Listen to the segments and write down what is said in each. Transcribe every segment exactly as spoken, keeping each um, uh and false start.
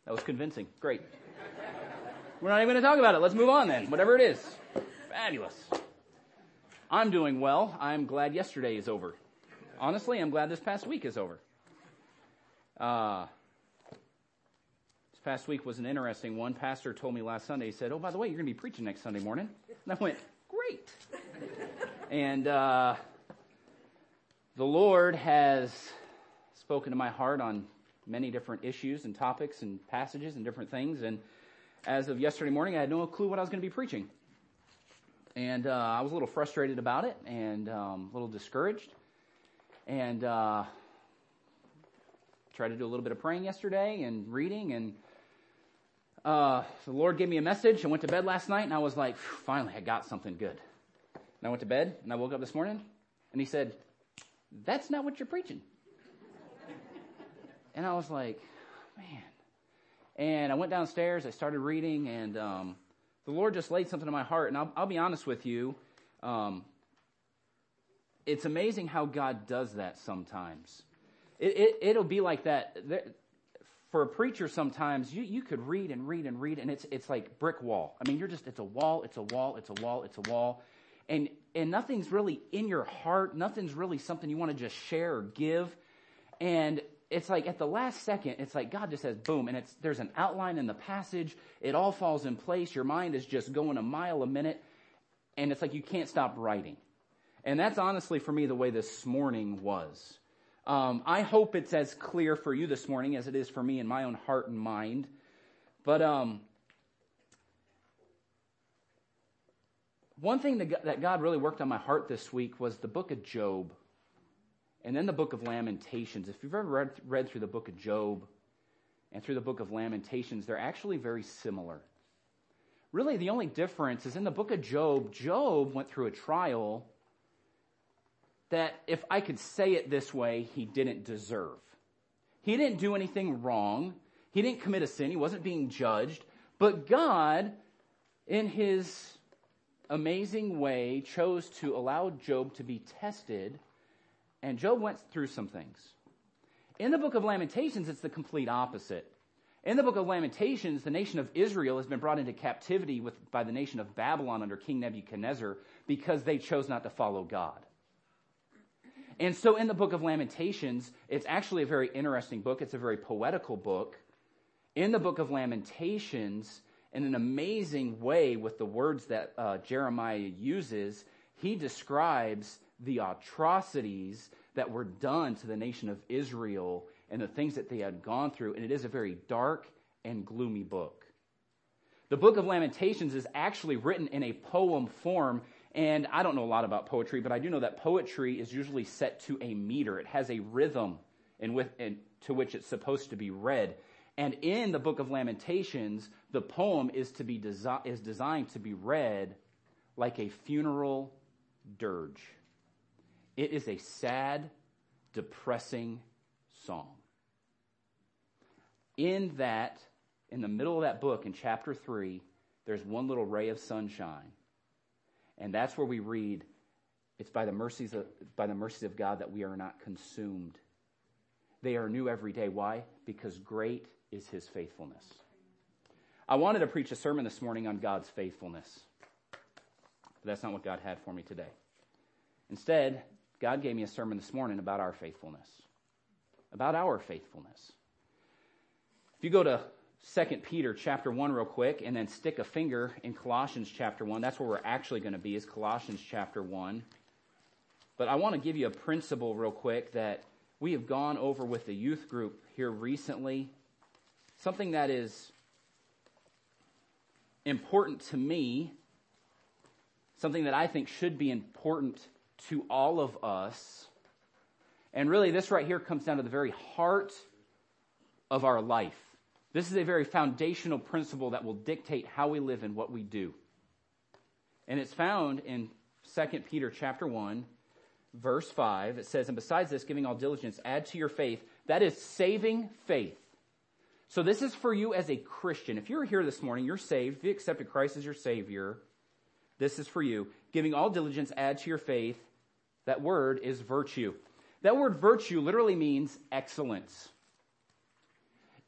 That was convincing. Great. We're not even going to talk about it. Let's move on then. Whatever it is. Fabulous. I'm doing well. I'm glad yesterday is over. Honestly, I'm glad this past week is over. Uh, this past week was an interesting one. Pastor told me last Sunday, he said, oh, by the way, you're going to be preaching next Sunday morning. And I went, great. And uh, the Lord has spoken to my heart on many different issues and topics and passages and different things. And as of yesterday morning, I had no clue what I was going to be preaching. And uh, I was a little frustrated about it and um, a little discouraged. And uh, tried to do a little bit of praying yesterday and reading. And uh, the Lord gave me a message. I went to bed last night and I was like, finally, I got something good. And I went to bed and I woke up this morning and he said, that's not what you're preaching. And I was like, man. And I went downstairs, I started reading, and um, the Lord just laid something in my heart. And I'll, I'll be honest with you, um, it's amazing how God does that sometimes. It, it, it'll be like that. There, for a preacher sometimes, you, you could read and read and read, and it's it's like brick wall. I mean, you're just, it's a wall, it's a wall, it's a wall, it's a wall. And, and nothing's really in your heart. Nothing's really something you want to just share or give. And it's like at the last second, it's like God just says, boom, and it's there's an outline in the passage. It all falls in place. Your mind is just going a mile a minute, and it's like you can't stop writing. And that's honestly for me the way this morning was. Um, I hope it's as clear for you this morning as it is for me in my own heart and mind. But um, one thing that, that God really worked on my heart this week was the book of Job. And then the book of Lamentations. If you've ever read, read through the book of Job and through the book of Lamentations, they're actually very similar. Really, the only difference is in the book of Job, Job went through a trial that, if I could say it this way, he didn't deserve. He didn't do anything wrong. He didn't commit a sin. He wasn't being judged. But God, in his amazing way, chose to allow Job to be tested. And Job went through some things. In the book of Lamentations, it's the complete opposite. In the book of Lamentations, the nation of Israel has been brought into captivity with, by the nation of Babylon under King Nebuchadnezzar because they chose not to follow God. And so in the book of Lamentations, it's actually a very interesting book. It's a very poetical book. In the book of Lamentations, in an amazing way with the words that uh, Jeremiah uses, he describes the atrocities that were done to the nation of Israel and the things that they had gone through. And it is a very dark and gloomy book. The book of Lamentations is actually written in a poem form. And I don't know a lot about poetry, but I do know that poetry is usually set to a meter. It has a rhythm in with, in, to which it's supposed to be read. And in the book of Lamentations, the poem is to be desi- is designed to be read like a funeral dirge. It is a sad, depressing song. In that, in the middle of that book, in chapter three, there's one little ray of sunshine. And that's where we read, it's by the mercies of, by the mercies of God that we are not consumed. They are new every day. Why? Because great is his faithfulness. I wanted to preach a sermon this morning on God's faithfulness. But that's not what God had for me today. Instead, God gave me a sermon this morning about our faithfulness. About our faithfulness. If you go to Second Peter chapter one real quick and then stick a finger in Colossians chapter one, that's where we're actually going to be, is Colossians chapter one. But I want to give you a principle real quick that we have gone over with the youth group here recently. Something that is important to me. Something that I think should be important to all of us. And really, this right here comes down to the very heart of our life. This is a very foundational principle that will dictate how we live and what we do. And it's found in Second Peter chapter one, verse five. It says, and besides this, giving all diligence, add to your faith. That is saving faith. So this is for you as a Christian. If you're here this morning, you're saved. If you accepted Christ as your Savior, this is for you. Giving all diligence, add to your faith. That word is virtue. That word virtue literally means excellence.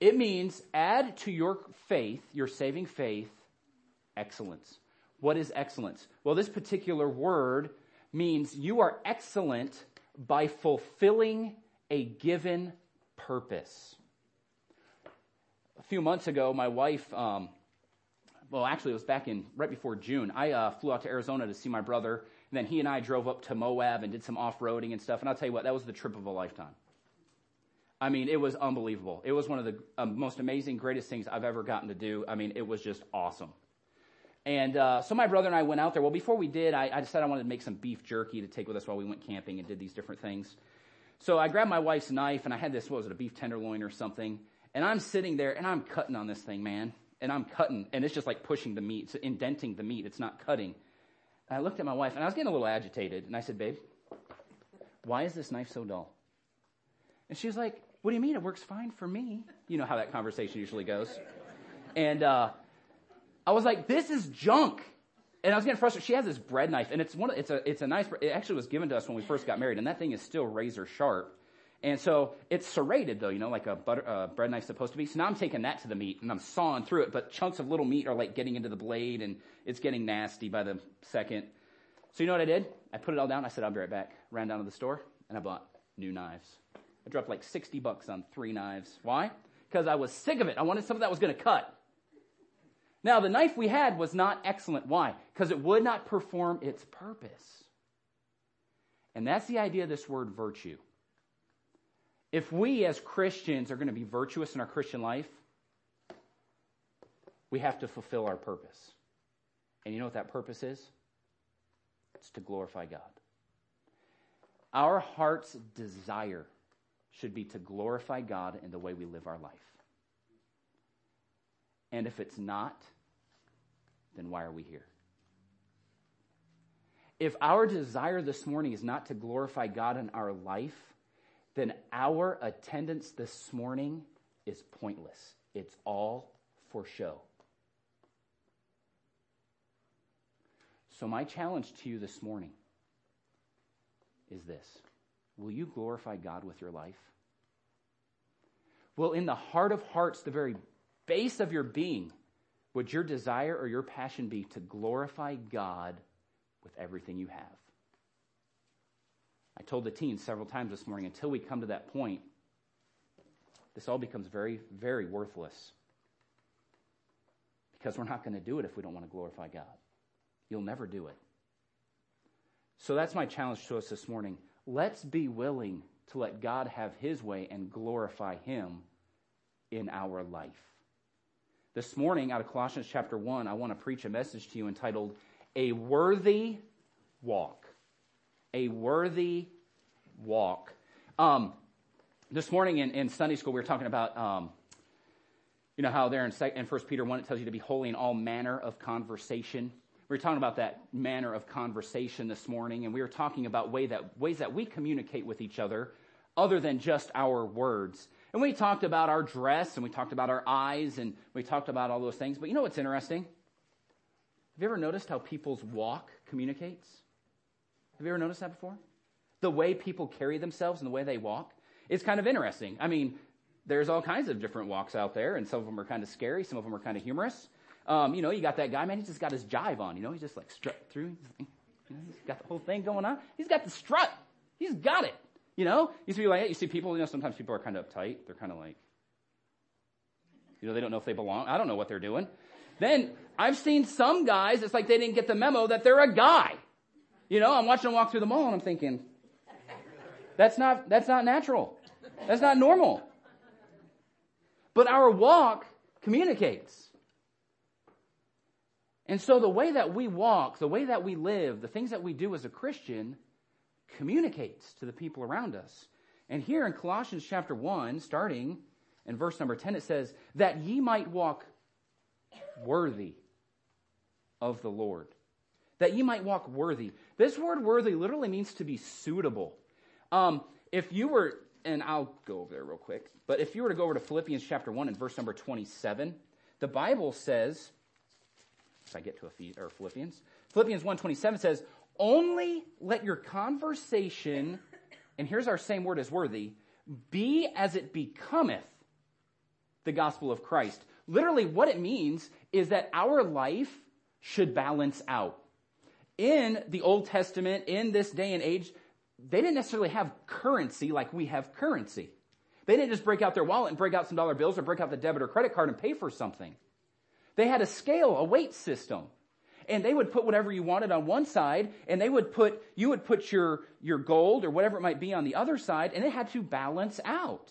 It means add to your faith, your saving faith, excellence. What is excellence? Well, this particular word means you are excellent by fulfilling a given purpose. A few months ago, my wife, um, well, actually, it was back in right before June. I uh, flew out to Arizona to see my brother, and then he and I drove up to Moab and did some off-roading and stuff. And I'll tell you what, that was the trip of a lifetime. I mean, it was unbelievable. It was one of the um, most amazing, greatest things I've ever gotten to do. I mean, it was just awesome. And uh, so my brother and I went out there. Well, before we did, I, I decided I wanted to make some beef jerky to take with us while we went camping and did these different things. So I grabbed my wife's knife, and I had this, what was it, a beef tenderloin or something. And I'm sitting there, and I'm cutting on this thing, man. And I'm cutting, and it's just like pushing the meat. It's indenting the meat. It's not cutting. And I looked at my wife, and I was getting a little agitated. And I said, babe, why is this knife so dull? And she was like, what do you mean? It works fine for me. You know how that conversation usually goes. And uh, I was like, this is junk. And I was getting frustrated. She has this bread knife, and it's one. It's a it's a nice. It actually was given to us when we first got married, and that thing is still razor sharp. And so it's serrated, though, you know, like a butter, uh, bread knife's supposed to be. So now I'm taking that to the meat, and I'm sawing through it, but chunks of little meat are like getting into the blade, and it's getting nasty by the second. So you know what I did? I put it all down. I said, I'll be right back. Ran down to the store, and I bought new knives. I dropped like sixty bucks on three knives. Why? Because I was sick of it. I wanted something that was going to cut. Now, the knife we had was not excellent. Why? Because it would not perform its purpose. And that's the idea of this word virtue. If we as Christians are going to be virtuous in our Christian life, we have to fulfill our purpose. And you know what that purpose is? It's to glorify God. Our heart's desire should be to glorify God in the way we live our life. And if it's not, then why are we here? If our desire this morning is not to glorify God in our life, then our attendance this morning is pointless. It's all for show. So my challenge to you this morning is this. Will you glorify God with your life? Will in the heart of hearts, the very base of your being, would your desire or your passion be to glorify God with everything you have? I told the teens several times this morning, until we come to that point, this all becomes very, very worthless. Because we're not going to do it if we don't want to glorify God. You'll never do it. So that's my challenge to us this morning. Let's be willing to let God have his way and glorify him in our life. This morning, out of Colossians chapter one, I want to preach a message to you entitled, A Worthy Walk. A Worthy Walk. Um, this morning in, in Sunday school, we were talking about, um, you know, how there in, in First Peter one, it tells you to be holy in all manner of conversation. We were talking about that manner of conversation this morning, and we were talking about way that, ways that we communicate with each other other than just our words. And we talked about our dress, and we talked about our eyes, and we talked about all those things. But you know what's interesting? Have you ever noticed how people's walk communicates? Have you ever noticed that before? The way people carry themselves and the way they walk? It's kind of interesting. I mean, there's all kinds of different walks out there, and some of them are kind of scary. Some of them are kind of humorous. Um, you know, you got that guy, man, he's just got his jive on. You know, he's just like strut through. You know, he's got the whole thing going on. He's got the strut. He's got it. You know, you see like you see people, you know, sometimes people are kind of uptight. They're kind of like, you know, they don't know if they belong. I don't know what they're doing. Then I've seen some guys, it's like they didn't get the memo that they're a guy. You know, I'm watching them walk through the mall and I'm thinking, that's not, that's not natural. That's not normal. But our walk communicates. And so the way that we walk, the way that we live, the things that we do as a Christian communicates to the people around us. And here in Colossians chapter one, starting in verse number ten, it says, that ye might walk worthy of the Lord. That ye might walk worthy. This word worthy literally means to be suitable. Um, if you were, and I'll go over there real quick, but if you were to go over to Philippians chapter one and verse number twenty-seven, the Bible says, if I get to a, or Philippians, Philippians one twenty-seven says, only let your conversation, and here's our same word as worthy, be as it becometh the gospel of Christ. Literally, what it means is that our life should balance out. In the Old Testament, in this day and age, they didn't necessarily have currency like we have currency. They didn't just break out their wallet and break out some dollar bills or break out the debit or credit card and pay for something. They had a scale, a weight system. And they would put whatever you wanted on one side, and they would put, you would put your, your gold or whatever it might be on the other side, and it had to balance out.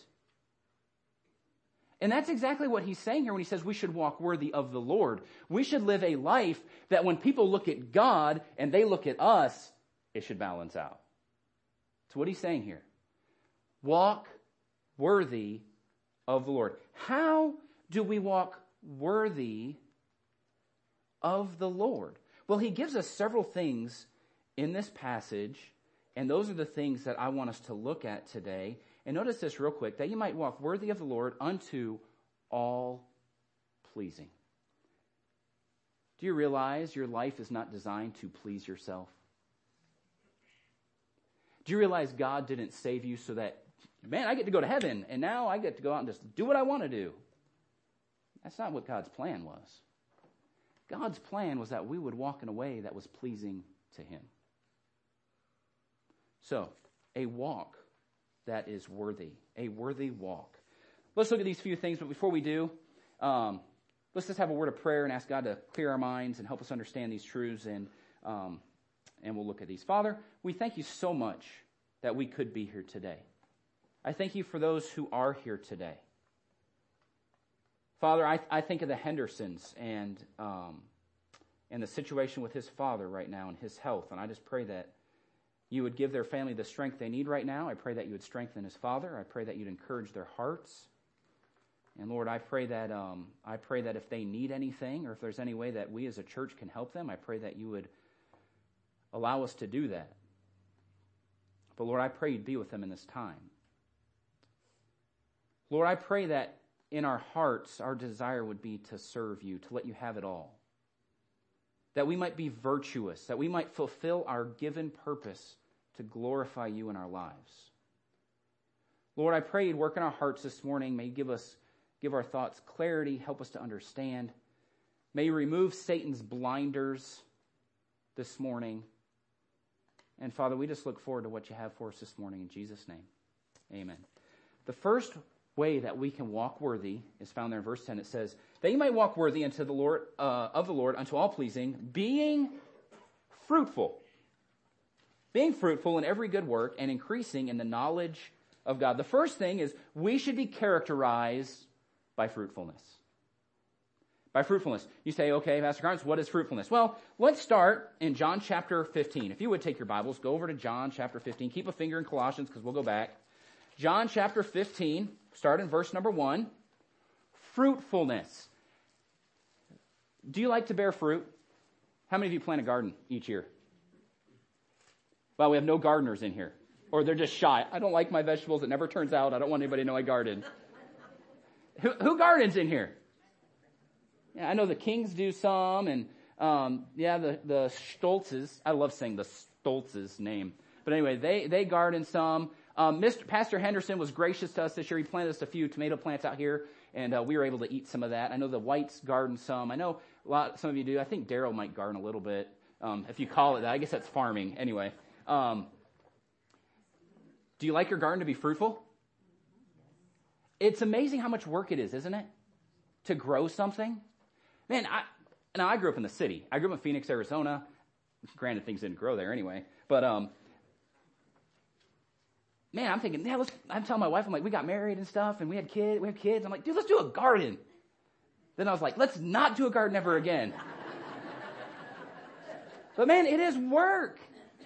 And that's exactly what he's saying here when he says we should walk worthy of the Lord. We should live a life that when people look at God and they look at us, it should balance out. That's what he's saying here. Walk worthy of the Lord. How do we walk worthy of the Lord? Well, he gives us several things in this passage, and those are the things that I want us to look at today. And notice this real quick, that you might walk worthy of the Lord unto all pleasing. Do you realize your life is not designed to please yourself? Do you realize God didn't save you so that, man, I get to go to heaven, and now I get to go out and just do what I want to do? That's not what God's plan was. God's plan was that we would walk in a way that was pleasing to him. So, a walk that is worthy, a worthy walk. Let's look at these few things, but before we do, um, let's just have a word of prayer and ask God to clear our minds and help us understand these truths, and um, and we'll look at these. Father, we thank you so much that we could be here today. I thank you for those who are here today. Father, I, I think of the Hendersons and um, and the situation with his father right now and his health, and I just pray that you would give their family the strength they need right now. I pray that you would strengthen his father. I pray that you'd encourage their hearts. And Lord, I pray that um, I pray that if they need anything, or if there's any way that we as a church can help them, I pray that you would allow us to do that. But Lord, I pray you'd be with them in this time. Lord, I pray that in our hearts, our desire would be to serve you, to let you have it all. That we might be virtuous, that we might fulfill our given purpose to glorify you in our lives. Lord, I pray you'd work in our hearts this morning. May you give us, give our thoughts clarity, help us to understand. May you remove Satan's blinders this morning. And Father, we just look forward to what you have for us this morning in Jesus' name. Amen. The first way that we can walk worthy is found there in verse ten. It says, that you might walk worthy unto the Lord, uh, of the Lord, unto all pleasing, being fruitful. Being fruitful in every good work and increasing in the knowledge of God. The first thing is we should be characterized by fruitfulness. By fruitfulness. You say, okay, Pastor Carnes, what is fruitfulness? Well, let's start in John chapter fifteen. If you would take your Bibles, go over to John chapter fifteen. Keep a finger in Colossians because we'll go back. John chapter fifteen, start in verse number one. Fruitfulness. Do you like to bear fruit? How many of you plant a garden each year? Well, we have no gardeners in here. Or they're just shy. I don't like my vegetables. It never turns out. I don't want anybody to know I garden. who, who gardens in here? Yeah, I know the Kings do some. And um, yeah, the, the Stoltzes. I love saying the Stoltzes name. But anyway, they, they garden some. Um, Mister Pastor Henderson was gracious to us this year. He planted us a few tomato plants out here, and uh, we were able to eat some of that. I know the Whites garden some. I know a lot. Some of you do. I think Daryl might garden a little bit, um, if you call it that. I guess that's farming. Anyway, um, do you like your garden to be fruitful? It's amazing how much work it is, isn't it, to grow something? Man, I now I grew up in the city. I grew up in Phoenix, Arizona. Granted, things didn't grow there anyway, but um. Man, I'm thinking, yeah, let's, I'm telling my wife, I'm like, we got married and stuff, and we had kids, we have kids. I'm like, dude, let's do a garden. Then I was like, let's not do a garden ever again. But man, it is work.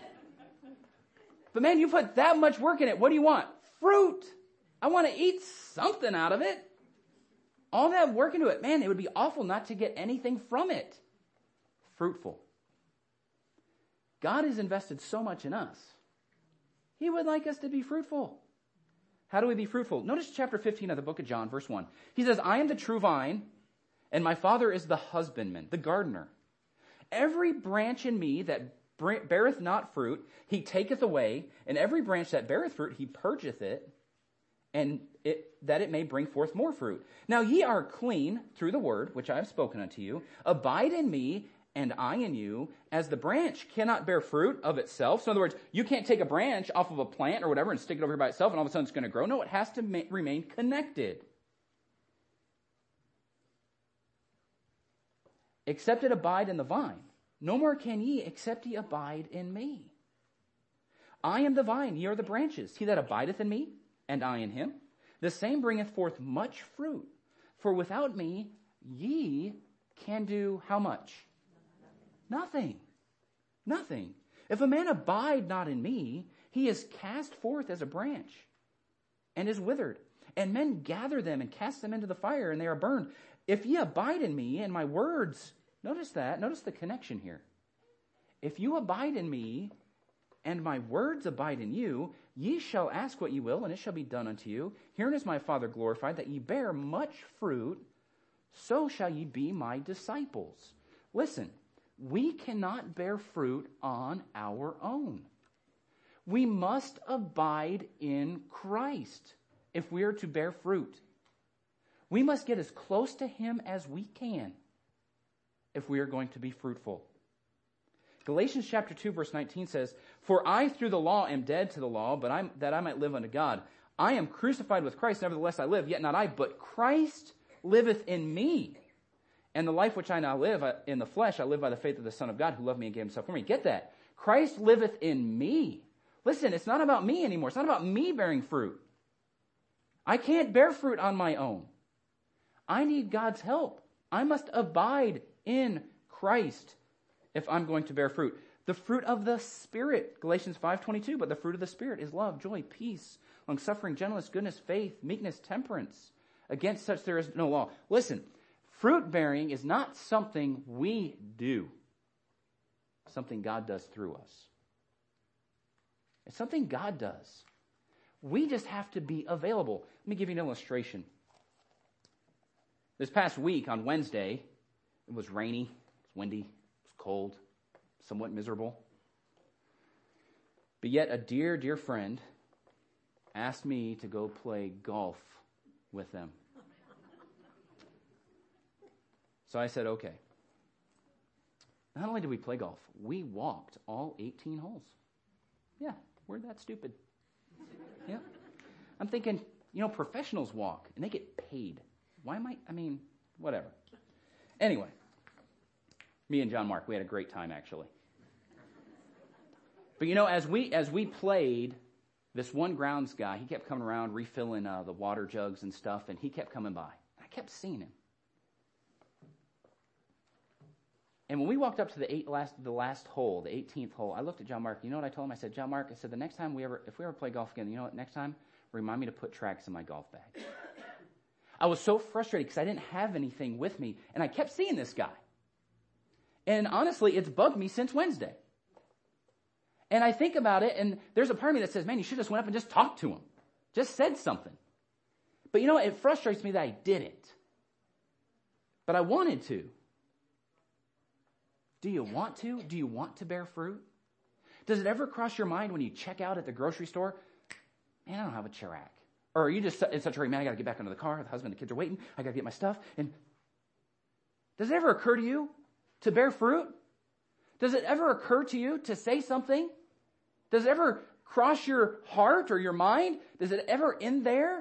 But man, you put that much work in it. What do you want? Fruit. I want to eat something out of it. All that work into it. Man, it would be awful not to get anything from it. Fruitful. God has invested so much in us. He would like us to be fruitful. How do we be fruitful? Notice chapter fifteen of the book of John, verse one. He says, I am the true vine, and my Father is the husbandman, the gardener. Every branch in me that beareth not fruit, he taketh away, and every branch that beareth fruit, he purgeth it, and it, that it may bring forth more fruit. Now ye are clean through the word, which I have spoken unto you. Abide in me, and I in you, as the branch cannot bear fruit of itself. So in other words, you can't take a branch off of a plant or whatever and stick it over here by itself, and all of a sudden it's going to grow. No, it has to ma- remain connected. Except it abide in the vine. No more can ye, except ye abide in me. I am the vine, ye are the branches. He that abideth in me, and I in him, the same bringeth forth much fruit. For without me, ye can do how much? Nothing. Nothing. If a man abide not in me, he is cast forth as a branch, and is withered. And men gather them and cast them into the fire, and they are burned. If ye abide in me, and my words, notice that, notice the connection here. If you abide in me, and my words abide in you, ye shall ask what ye will, and it shall be done unto you. Herein is my Father glorified, that ye bear much fruit, so shall ye be my disciples. Listen, we cannot bear fruit on our own. We must abide in Christ if we are to bear fruit. We must get as close to him as we can if we are going to be fruitful. Galatians chapter two verse nineteen says, For I through the law am dead to the law, but I'm, that I might live unto God. I am crucified with Christ, nevertheless I live, yet not I, but Christ liveth in me. And the life which I now live in the flesh, I live by the faith of the Son of God who loved me and gave himself for me. Get that? Christ liveth in me. Listen, it's not about me anymore. It's not about me bearing fruit. I can't bear fruit on my own. I need God's help. I must abide in Christ if I'm going to bear fruit. The fruit of the Spirit, Galatians five twenty-two, but the fruit of the Spirit is love, joy, peace, long-suffering, gentleness, goodness, faith, meekness, temperance. Against such there is no law. Listen, fruit bearing is not something we do. It's something God does through us. It's something God does. We just have to be available. Let me give you an illustration. This past week on Wednesday, it was rainy, it was windy, it was cold, somewhat miserable. But yet a dear, dear friend asked me to go play golf with them. So I said, okay. Not only did we play golf, we walked all eighteen holes. Yeah, we're that stupid. Yeah. I'm thinking, you know, professionals walk and they get paid. Why am I, I mean, whatever. Anyway, me and John Mark, we had a great time actually. But you know, as we as we played, this one grounds guy, he kept coming around refilling uh, the water jugs and stuff, and he kept coming by. I kept seeing him. And when we walked up to the eight last the last hole, the eighteenth hole, I looked at John Mark. You know what I told him? I said, John Mark, I said, the next time we ever, if we ever play golf again, you know what, next time, remind me to put tracks in my golf bag. I was so frustrated because I didn't have anything with me, and I kept seeing this guy. And honestly, it's bugged me since Wednesday. And I think about it, and there's a part of me that says, man, you should have just went up and just talked to him. Just said something. But you know what? It frustrates me that I didn't. But I wanted to. Do you want to? Do you want to bear fruit? Does it ever cross your mind when you check out at the grocery store, man, I don't have a Chirac. Or are you just in such a hurry, man, I got to get back into the car. The husband and the kids are waiting. I got to get my stuff. And does it ever occur to you to bear fruit? Does it ever occur to you to say something? Does it ever cross your heart or your mind? Does it ever in there?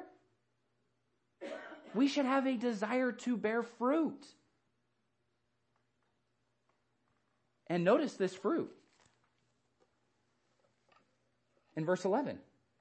We should have a desire to bear fruit. And notice this fruit. In verse eleven.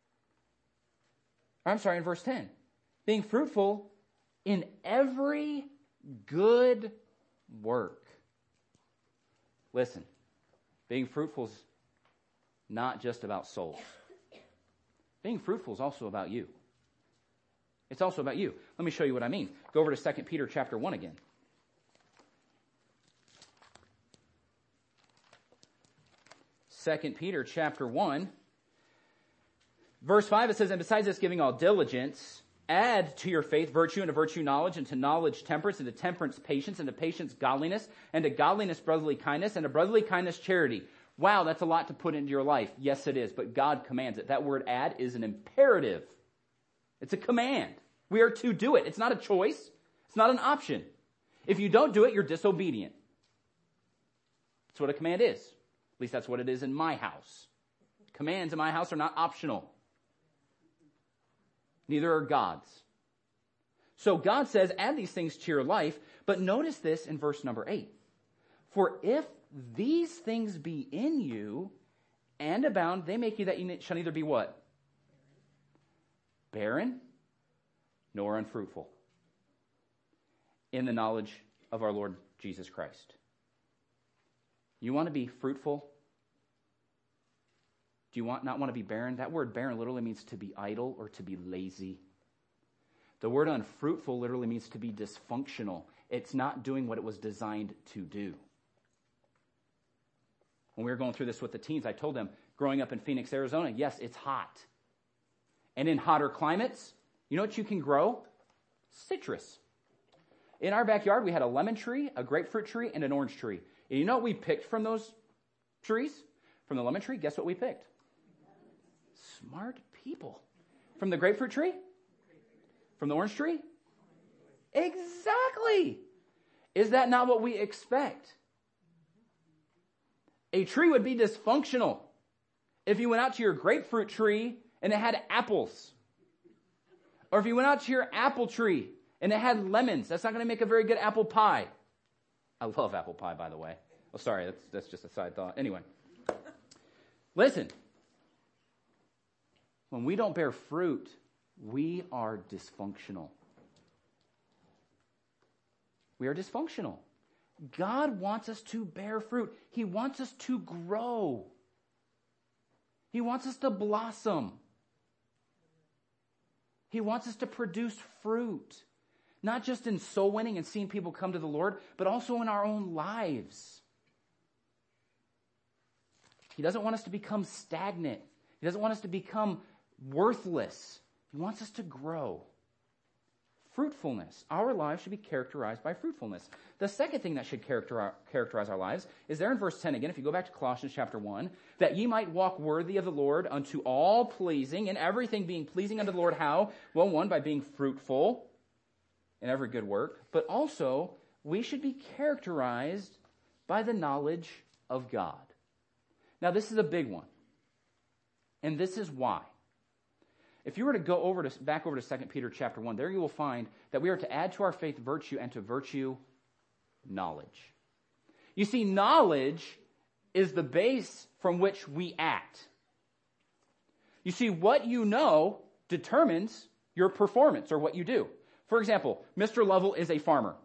I'm sorry, in verse ten. Being fruitful in every good work. Listen, being fruitful is not just about souls. Being fruitful is also about you. It's also about you. Let me show you what I mean. Go over to Second Peter chapter one again. Second Peter chapter one. Verse five, it says, and besides this, giving all diligence, add to your faith virtue, and to virtue knowledge, and to knowledge temperance, and to temperance patience, and to patience godliness, and to godliness brotherly kindness, and to brotherly kindness charity. Wow, that's a lot to put into your life. Yes, it is, but God commands it. That word add is an imperative. It's a command. We are to do it. It's not a choice. It's not an option. If you don't do it, you're disobedient. That's what a command is. At least that's what it is in my house. Commands in my house are not optional. Neither are God's. So God says, add these things to your life, but notice this in verse number eight. For if these things be in you and abound, they make you that you shall neither be what? Barren, nor unfruitful in the knowledge of our Lord Jesus Christ. You want to be fruitful? Do you want not want to be barren? That word barren literally means to be idle or to be lazy. The word unfruitful literally means to be dysfunctional. It's not doing what it was designed to do. When we were going through this with the teens, I told them, growing up in Phoenix, Arizona, yes, it's hot. And in hotter climates, you know what you can grow? Citrus. In our backyard, we had a lemon tree, a grapefruit tree, and an orange tree. And you know what we picked from those trees? From the lemon tree, guess what we picked? Smart people. From the grapefruit tree? From the orange tree? Exactly. Is that not what we expect? A tree would be dysfunctional if you went out to your grapefruit tree and it had apples. Or if you went out to your apple tree and it had lemons. That's not going to make a very good apple pie. I love apple pie, by the way. Oh, sorry, that's, that's just a side thought. Anyway. Listen. When we don't bear fruit, we are dysfunctional. We are dysfunctional. God wants us to bear fruit. He wants us to grow. He wants us to blossom. He wants us to produce fruit. Not just in soul winning and seeing people come to the Lord, but also in our own lives. He doesn't want us to become stagnant. He doesn't want us to become worthless. He wants us to grow. Fruitfulness. Our lives should be characterized by fruitfulness. The second thing that should characterize our lives is there in verse ten again, if you go back to Colossians chapter one, that ye might walk worthy of the Lord unto all pleasing, and everything being pleasing unto the Lord. How? Well, one, by being fruitful in every good work, but also we should be characterized by the knowledge of God. Now, this is a big one, and this is why. If you were to go over to back over to Second Peter chapter one, there you will find that we are to add to our faith virtue, and to virtue knowledge. You see, knowledge is the base from which we act. You see, what you know determines your performance or what you do. For example, Mister Lovell is a farmer.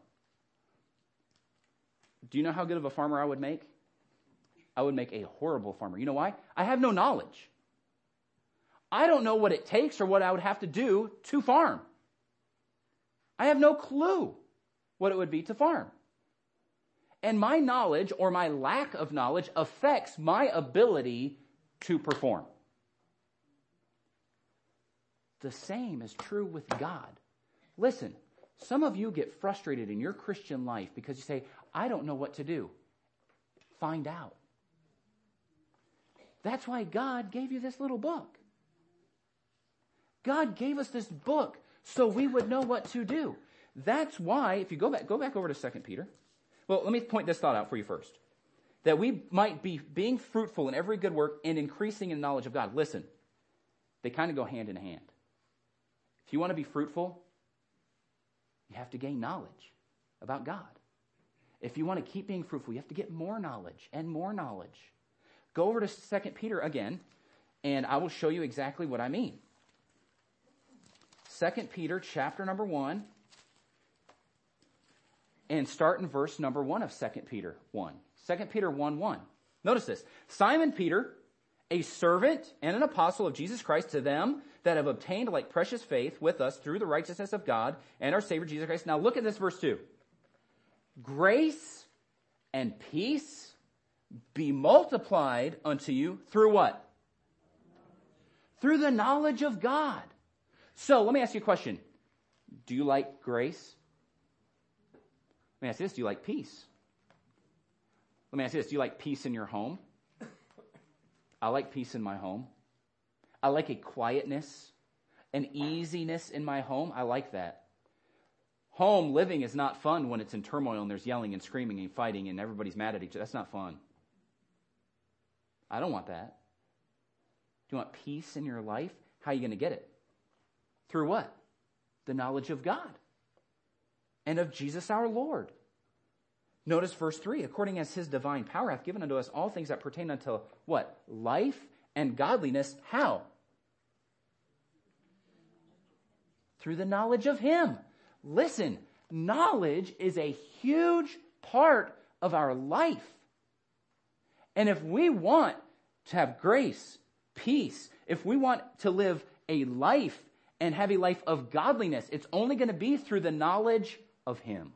Do you know how good of a farmer I would make? I would make a horrible farmer. You know why? I have no knowledge. I don't know what it takes or what I would have to do to farm. I have no clue what it would be to farm. And my knowledge or my lack of knowledge affects my ability to perform. The same is true with God. Listen, some of you get frustrated in your Christian life because you say, I don't know what to do. Find out. That's why God gave you this little book. God gave us this book so we would know what to do. That's why, if you go back, go back over to Second Peter. Well, let me point this thought out for you first. That we might be being fruitful in every good work and increasing in knowledge of God. Listen, they kind of go hand in hand. If you want to be fruitful, you have to gain knowledge about God. If you want to keep being fruitful, you have to get more knowledge and more knowledge. Go over to Second Peter again, and I will show you exactly what I mean. Second Peter chapter number one, and start in verse number one of Second Peter one. Second Peter one one. Notice this. Simon Peter, a servant and an apostle of Jesus Christ, to them that have obtained like precious faith with us through the righteousness of God and our Savior Jesus Christ. Now look at this verse two. Grace and peace be multiplied unto you through what? Through the knowledge of God. So let me ask you a question. Do you like grace? Let me ask you this. Do you like peace? Let me ask you this. Do you like peace in your home? I like peace in my home. I like a quietness, an easiness in my home. I like that. Home living is not fun when it's in turmoil and there's yelling and screaming and fighting and everybody's mad at each other. That's not fun. I don't want that. Do you want peace in your life? How are you going to get it? Through what? The knowledge of God and of Jesus our Lord. Notice verse three, according as his divine power hath given unto us all things that pertain unto what? Life and godliness. How? Through the knowledge of him. Listen, knowledge is a huge part of our life. And if we want to have grace, peace, if we want to live a life and have a life of godliness, it's only going to be through the knowledge of him.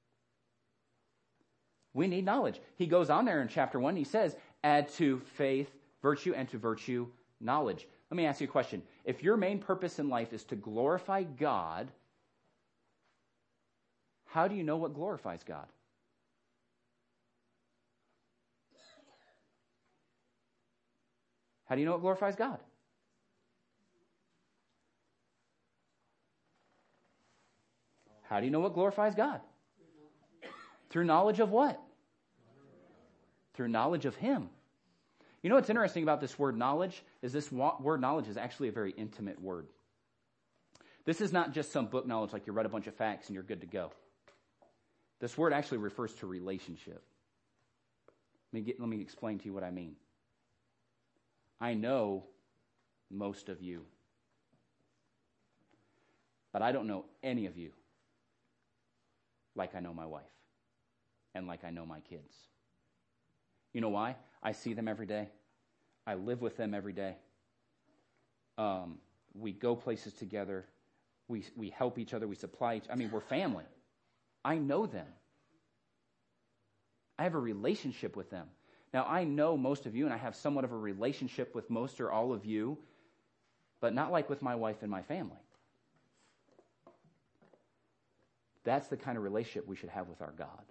We need knowledge. He goes on there in chapter one, he says, add to faith, virtue, and to virtue, knowledge. Let me ask you a question. If your main purpose in life is to glorify God, how do you know what glorifies God? How do you know what glorifies God? How do you know what glorifies God? Through knowledge of what? Through knowledge of him. You know what's interesting about this word knowledge is this word knowledge is actually a very intimate word. This is not just some book knowledge like you read a bunch of facts and you're good to go. This word actually refers to relationship. Let me, get, let me explain to you what I mean. I know most of you, but I don't know any of you like I know my wife and like I know my kids. You know why? I see them every day. I live with them every day. Um, we go places together. We we help each other. We supply each. I mean, we're family. I know them. I have a relationship with them. Now, I know most of you, and I have somewhat of a relationship with most or all of you, but not like with my wife and my family. That's the kind of relationship we should have with our God.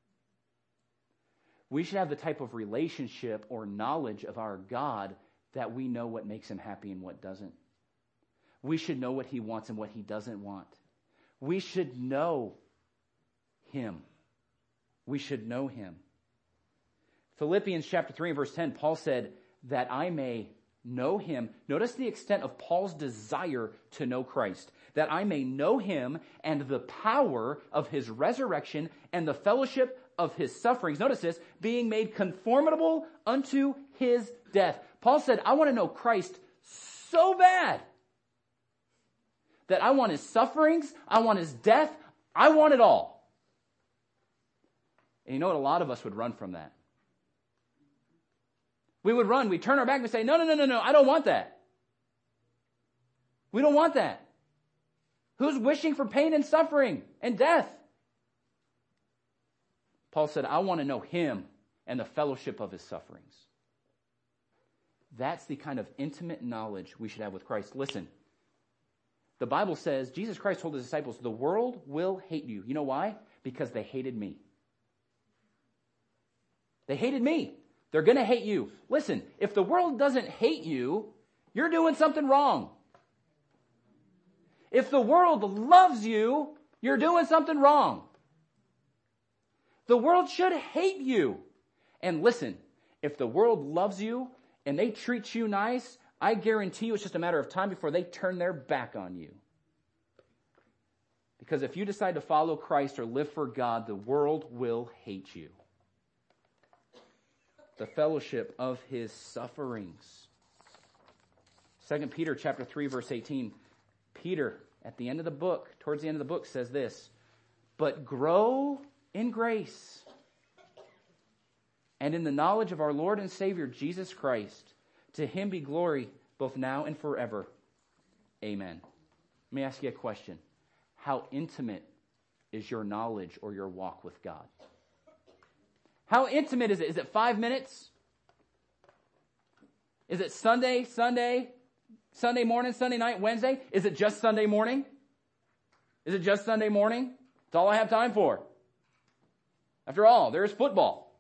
We should have the type of relationship or knowledge of our God that we know what makes him happy and what doesn't. We should know what he wants and what he doesn't want. We should know him. We should know him. Philippians chapter three and verse ten, Paul said, that I may know him. Notice the extent of Paul's desire to know Christ. That I may know him and the power of his resurrection and the fellowship of his sufferings. Notice this, being made conformable unto his death. Paul said, I want to know Christ so bad that I want his sufferings, I want his death, I want it all. And you know what? A lot of us would run from that. We would run, we'd turn our back and say, no, no, no, no, no, I don't want that. We don't want that. Who's wishing for pain and suffering and death? Paul said, I want to know him and the fellowship of his sufferings. That's the kind of intimate knowledge we should have with Christ. Listen, the Bible says, Jesus Christ told his disciples, the world will hate you. You know why? Because they hated me. They hated me. They're going to hate you. Listen, if the world doesn't hate you, you're doing something wrong. If the world loves you, you're doing something wrong. The world should hate you. And listen, if the world loves you and they treat you nice, I guarantee you it's just a matter of time before they turn their back on you. Because if you decide to follow Christ or live for God, the world will hate you. The fellowship of his sufferings. Second Peter chapter three, verse eighteen. Peter, at the end of the book, towards the end of the book, says this, but grow in grace and in the knowledge of our Lord and Savior, Jesus Christ. To him be glory both now and forever. Amen. Let me ask you a question. How intimate is your knowledge or your walk with God? How intimate is it? Is it five minutes? Is it Sunday, Sunday, Sunday morning, Sunday night, Wednesday? Is it just Sunday morning? Is it just Sunday morning? That's all I have time for. After all, there's football.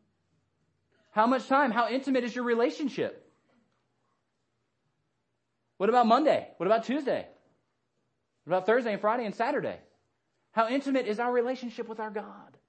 How much time? How intimate is your relationship? What about Monday? What about Tuesday? What about Thursday and Friday and Saturday? How intimate is our relationship with our God?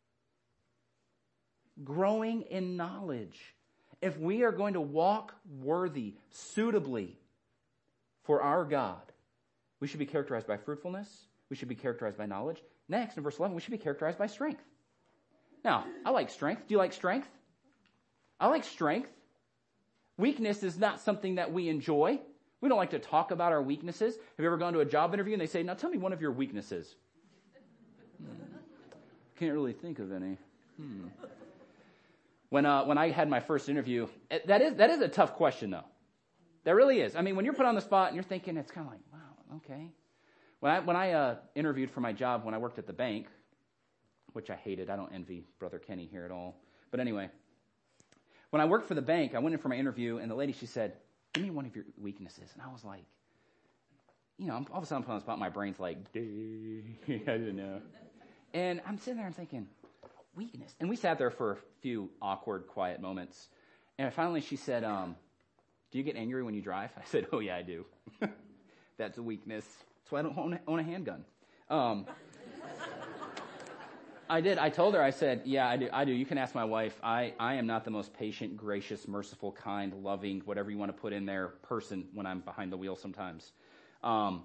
Growing in knowledge. If we are going to walk worthy, suitably for our God, we should be characterized by fruitfulness. We should be characterized by knowledge. Next, in verse eleven, we should be characterized by strength. Now, I like strength. Do you like strength? I like strength. Weakness is not something that we enjoy. We don't like to talk about our weaknesses. Have you ever gone to a job interview and they say, now tell me one of your weaknesses? Hmm. Can't really think of any. Hmm. When uh, when I had my first interview, it, that is that is a tough question, though. That really is. I mean, when you're put on the spot and you're thinking, it's kind of like, wow, okay. When I when I uh, interviewed for my job when I worked at the bank, which I hated, I don't envy Brother Kenny here at all. But anyway, when I worked for the bank, I went in for my interview, and the lady, she said, give me one of your weaknesses. And I was like, you know, all of a sudden I'm put on the spot, my brain's like, I don't know. And I'm sitting there and thinking, weakness. And we sat there for a few awkward, quiet moments. And finally she said, um, do you get angry when you drive? I said, oh yeah, I do. That's a weakness. That's why I don't own, own a handgun. Um, I did. I told her, I said, yeah, I do. I do. You can ask my wife. I, I am not the most patient, gracious, merciful, kind, loving, whatever you want to put in there, person when I'm behind the wheel sometimes. Um,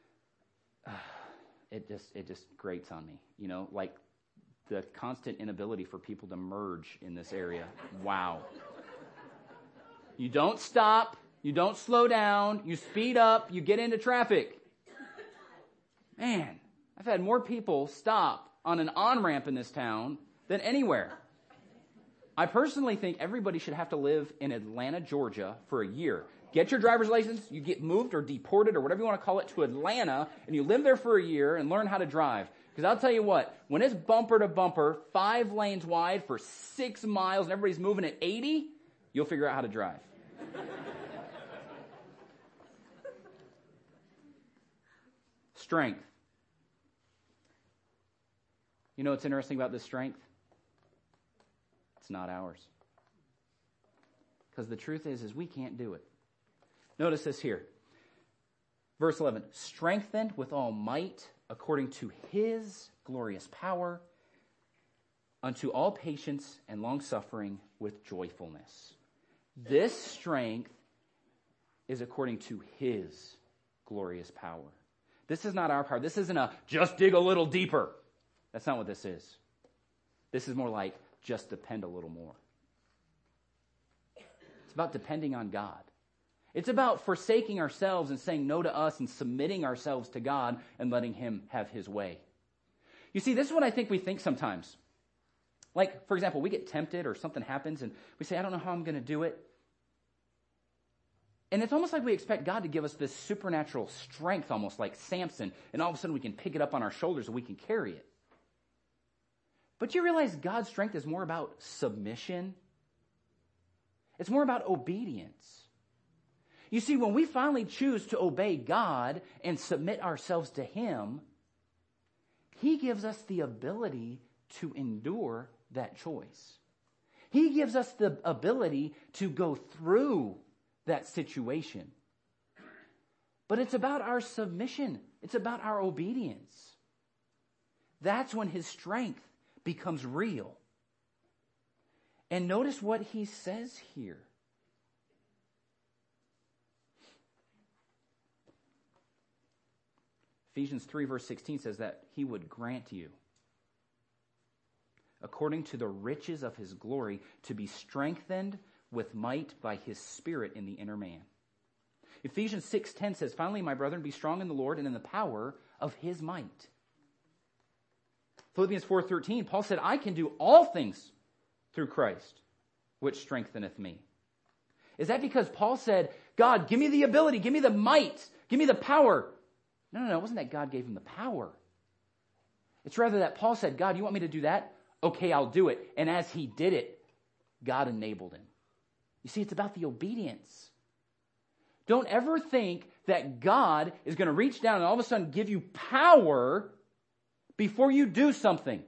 it just, it just grates on me, you know, like the constant inability for people to merge in this area. Wow. You don't stop. You don't slow down. You speed up. You get into traffic. Man, I've had more people stop on an on-ramp in this town than anywhere. I personally think everybody should have to live in Atlanta, Georgia for a year. Get your driver's license, you get moved or deported or whatever you want to call it to Atlanta, and you live there for a year and learn how to drive. Because I'll tell you what, when it's bumper to bumper, five lanes wide for six miles and everybody's moving at eighty, you'll figure out how to drive. Strength. You know what's interesting about this strength? It's not ours. Because the truth is, is we can't do it. Notice this here. Verse eleven, strengthened with all might according to his glorious power unto all patience and long-suffering with joyfulness. This strength is according to his glorious power. This is not our power. This isn't a just dig a little deeper. That's not what this is. This is more like just depend a little more. It's about depending on God. It's about forsaking ourselves and saying no to us and submitting ourselves to God and letting him have his way. You see, this is what I think we think sometimes. Like, for example, we get tempted or something happens and we say, I don't know how I'm going to do it. And it's almost like we expect God to give us this supernatural strength, almost like Samson, and all of a sudden we can pick it up on our shoulders and we can carry it. But you realize God's strength is more about submission. It's more about obedience. You see, when we finally choose to obey God and submit ourselves to him, he gives us the ability to endure that choice. He gives us the ability to go through that situation. But it's about our submission. It's about our obedience. That's when his strength becomes real. And notice what he says here. Ephesians three verse sixteen says that he would grant you, according to the riches of his glory, to be strengthened with might by his Spirit in the inner man. Ephesians six ten says, finally, my brethren, be strong in the Lord and in the power of his might. Philippians four thirteen, Paul said, I can do all things through Christ, which strengtheneth me. Is that because Paul said, God, give me the ability, give me the might, give me the power? No, no, no, it wasn't that God gave him the power. It's rather that Paul said, God, you want me to do that? Okay, I'll do it. And as he did it, God enabled him. You see, it's about the obedience. Don't ever think that God is going to reach down and all of a sudden give you power before you do something.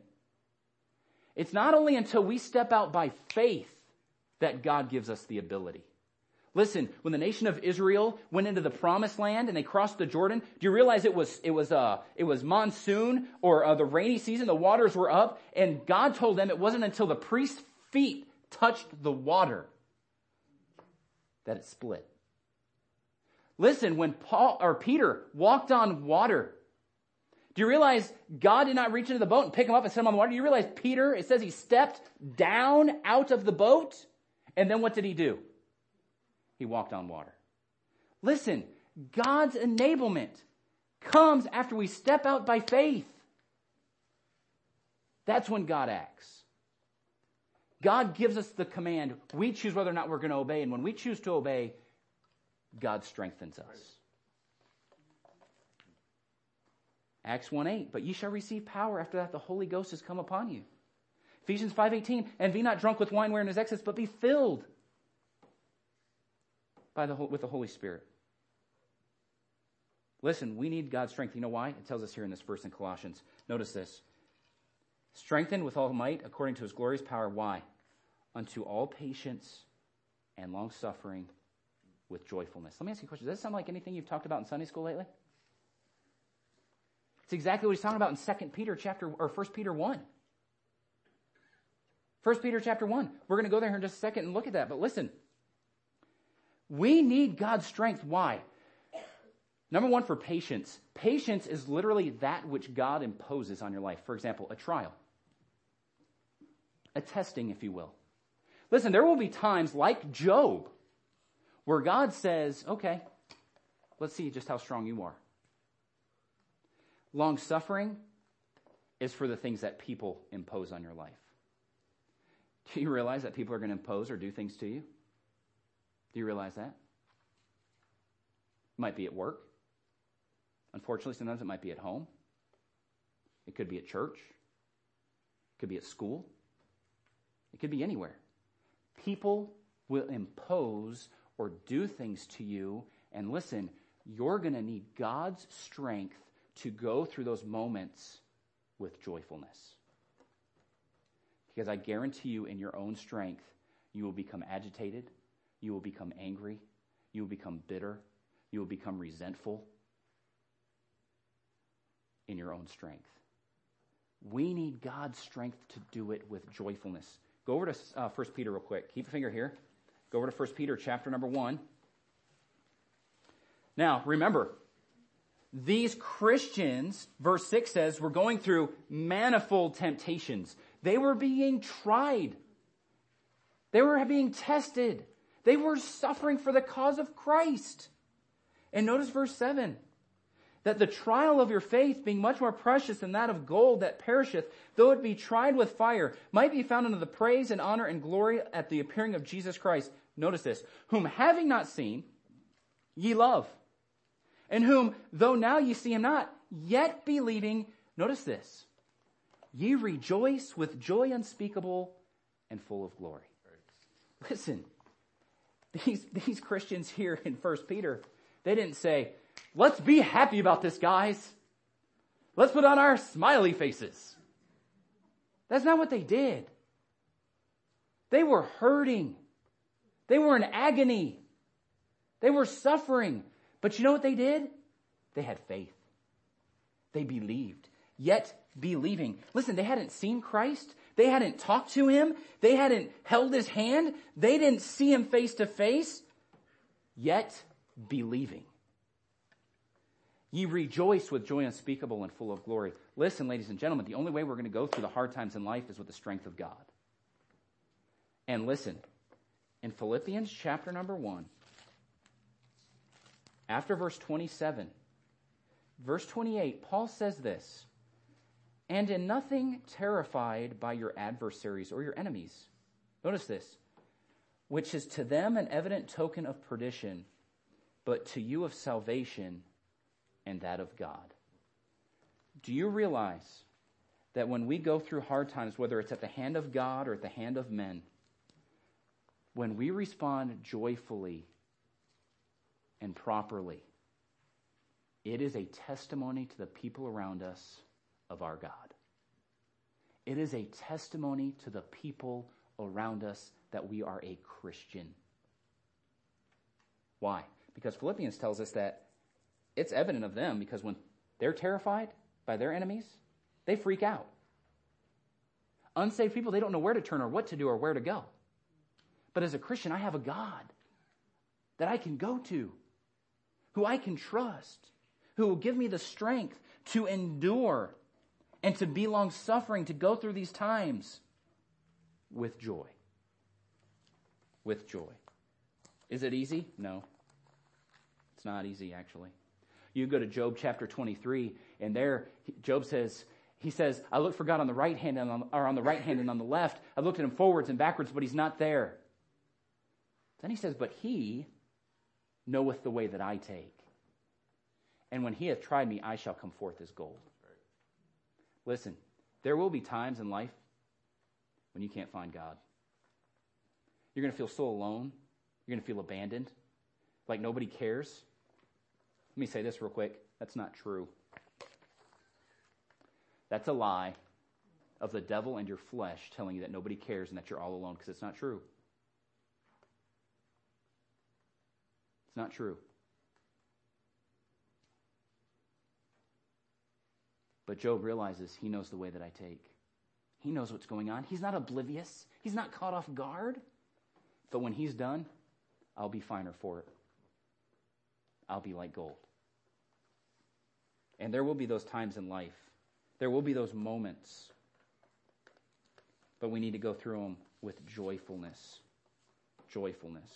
It's not only until we step out by faith that God gives us the ability. Listen, when the nation of Israel went into the promised land and they crossed the Jordan, do you realize it was it was uh it was monsoon or uh, the rainy season? The waters were up, and God told them it wasn't until the priest's feet touched the water that it split. Listen, when Paul or Peter walked on water, do you realize God did not reach into the boat and pick him up and set him on the water? Do you realize Peter, it says he stepped down out of the boat, and then what did he do? He walked on water. Listen, God's enablement comes after we step out by faith. That's when God acts. God gives us the command. We choose whether or not we're going to obey. And when we choose to obey, God strengthens us. Acts one eight, but ye shall receive power after that the Holy Ghost has come upon you. Ephesians five eighteen, and be not drunk with wine wherein is excess, but be filled by the with the Holy Spirit. Listen, we need God's strength. You know why? It tells us here in this verse in Colossians. Notice this. Strengthened with all might according to his glorious power. Why? Unto all patience and long suffering with joyfulness. Let me ask you a question. Does that sound like anything you've talked about in Sunday school lately? It's exactly what he's talking about in Second Peter chapter or First Peter one. First Peter chapter one. We're going to go there in just a second and look at that. But listen, we need God's strength. Why? Number one, for patience. Patience is literally that which God imposes on your life. For example, a trial. A testing, if you will. Listen, there will be times like Job where God says, okay, let's see just how strong you are. Long suffering is for the things that people impose on your life. Do you realize that people are going to impose or do things to you? Do you realize that? It might be at work. Unfortunately, sometimes it might be at home. It could be at church. It could be at school. It could be anywhere. People will impose or do things to you, and listen, you're going to need God's strength to go through those moments with joyfulness. Because I guarantee you, in your own strength, you will become agitated, you will become angry, you will become bitter, you will become resentful in your own strength. We need God's strength to do it with joyfulness. Go over to uh, First Peter real quick. Keep a finger here. Go over to First Peter chapter number one. Now, remember, these Christians, verse six says, were going through manifold temptations. They were being tried. They were being tested. They were suffering for the cause of Christ. And notice verse seven. That the trial of your faith, being much more precious than that of gold that perisheth, though it be tried with fire, might be found unto the praise and honor and glory at the appearing of Jesus Christ. Notice this. Whom having not seen, ye love. And whom, though now ye see him not, yet believing, notice this, ye rejoice with joy unspeakable and full of glory. Right. Listen, these, these Christians here in First Peter, they didn't say, let's be happy about this, guys. Let's put on our smiley faces. That's not what they did. They were hurting. They were in agony. They were suffering. But you know what they did? They had faith. They believed. Yet believing. Listen, they hadn't seen Christ. They hadn't talked to him. They hadn't held his hand. They didn't see him face to face. Yet believing. Ye rejoice with joy unspeakable and full of glory. Listen, ladies and gentlemen, the only way we're going to go through the hard times in life is with the strength of God. And listen, in Philippians chapter number one, after verse twenty-seven, verse twenty-eight, Paul says this, and in nothing terrified by your adversaries or your enemies. Notice this, which is to them an evident token of perdition, but to you of salvation and that of God. Do you realize that when we go through hard times, whether it's at the hand of God or at the hand of men, when we respond joyfully and properly, it is a testimony to the people around us of our God. It is a testimony to the people around us that we are a Christian. Why? Because Philippians tells us that it's evident of them because when they're terrified by their enemies, they freak out. Unsaved people, they don't know where to turn or what to do or where to go. But as a Christian, I have a God that I can go to, who I can trust, who will give me the strength to endure and to be long-suffering, to go through these times with joy. With joy. Is it easy? No. It's not easy, actually. You go to Job chapter twenty-three, and there Job says, he says, I look for God on the right hand and on, or on the right hand and on the left. I've looked at him forwards and backwards, but he's not there. Then he says, but he knoweth the way that I take. And when he hath tried me, I shall come forth as gold. Listen, there will be times in life when you can't find God. You're going to feel so alone. You're going to feel abandoned, like nobody cares. Let me say this real quick. That's not true. That's a lie of the devil and your flesh telling you that nobody cares and that you're all alone, because it's not true. It's not true. But Job realizes he knows the way that I take. He knows what's going on. He's not oblivious. He's not caught off guard. But when he's done, I'll be finer for it. I'll be like gold. And there will be those times in life. There will be those moments. But we need to go through them with joyfulness. Joyfulness.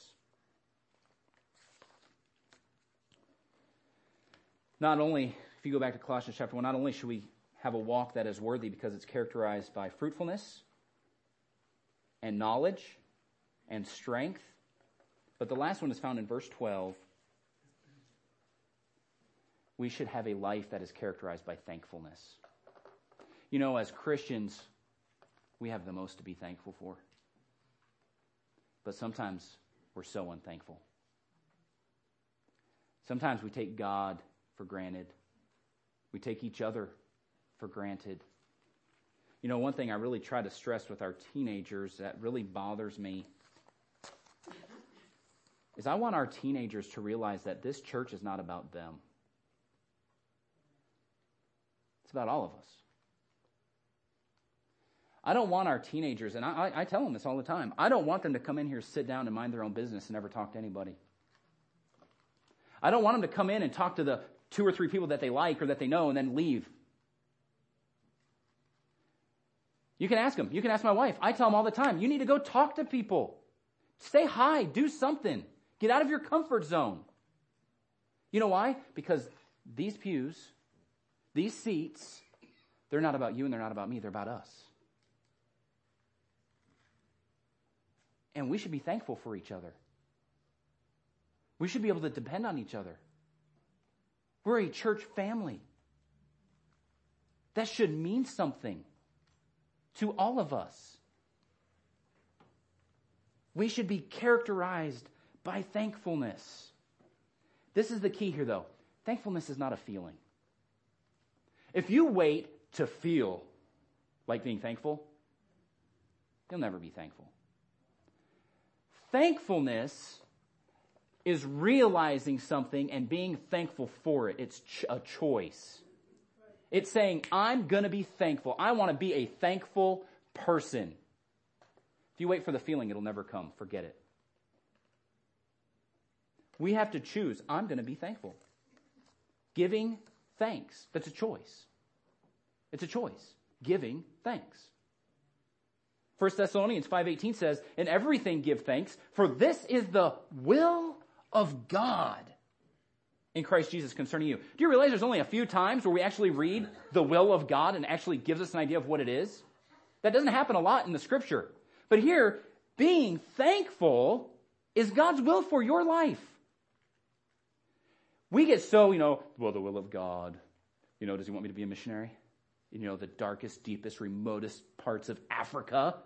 Not only, if you go back to Colossians chapter one, not only should we have a walk that is worthy because it's characterized by fruitfulness and knowledge and strength, but the last one is found in verse twelve. We should have a life that is characterized by thankfulness. You know, as Christians, we have the most to be thankful for. But sometimes we're so unthankful. Sometimes we take God for granted. We take each other for granted. You know, one thing I really try to stress with our teenagers that really bothers me is I want our teenagers to realize that this church is not about them. It's about all of us. I don't want our teenagers, and I, I tell them this all the time, I don't want them to come in here, sit down, and mind their own business and never talk to anybody. I don't want them to come in and talk to the two or three people that they like or that they know and then leave. You can ask them. You can ask my wife. I tell them all the time, you need to go talk to people. Say hi. Do something. Get out of your comfort zone. You know why? Because these pews, these seats, they're not about you and they're not about me. They're about us. And we should be thankful for each other. We should be able to depend on each other. We're a church family. That should mean something to all of us. We should be characterized by thankfulness. This is the key here, though. Thankfulness is not a feeling. If you wait to feel like being thankful, you'll never be thankful. Thankfulness is realizing something and being thankful for it. It's ch- a choice. It's saying, I'm going to be thankful. I want to be a thankful person. If you wait for the feeling, it'll never come. Forget it. We have to choose, I'm going to be thankful. Giving thanks. That's a choice. It's a choice. Giving thanks. First Thessalonians five eighteen says, in everything give thanks, for this is the will of God in Christ Jesus concerning you. Do you realize there's only a few times where we actually read the will of God and actually gives us an idea of what it is? That doesn't happen a lot in the scripture. But here, being thankful is God's will for your life. We get so, you know, well, the will of God. You know, does he want me to be a missionary? You know, the darkest, deepest, remotest parts of Africa.